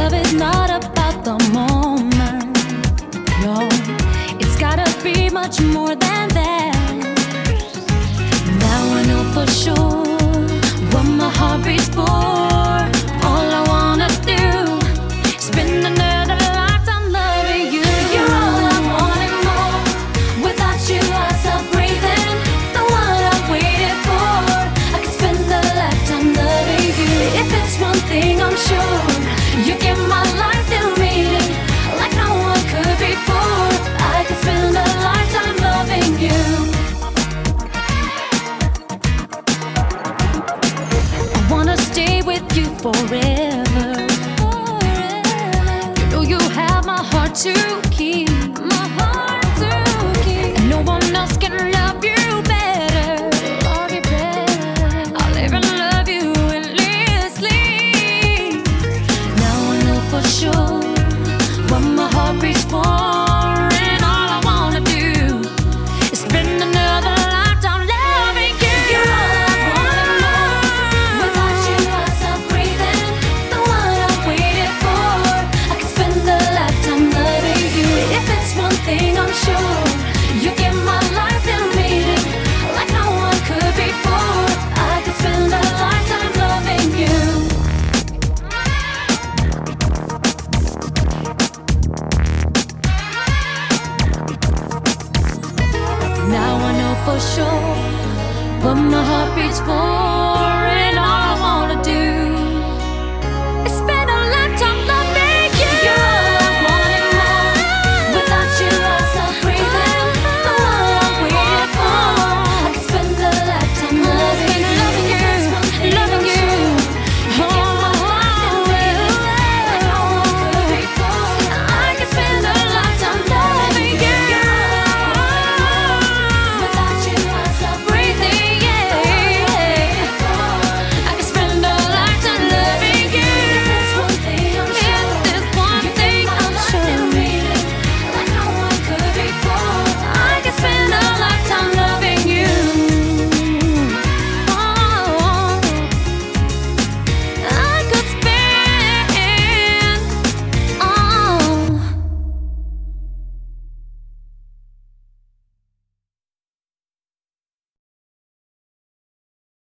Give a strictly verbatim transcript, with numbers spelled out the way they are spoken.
love is not about the moment. No, it's gotta be much more than that. Now I know for sure what my heart beats for. All I wanna do is spend another lifetime loving you. You're all I want and more. Without you I stop breathing. The one I waited for. I could spend a lifetime loving you. If it's one thing I'm sure, you give my life new meaning like no one could before. I could spend a lifetime loving you. I wanna stay with you forever. You know you have my heart to keep. My heart to keep. And no one else can love you better. Love you better. I'll even love you endlessly. Now I know for sure what my heart beats for. And all I wanna do is spend another lifetime loving you. You're all I wanna know. Without you I stop breathing. The one I waited for. I could spend a lifetime loving you. If it's one thing I'm sure, you give my life new meaning like no one could before. I could spend a lifetime loving you. Now I know for sure what my heart beats for.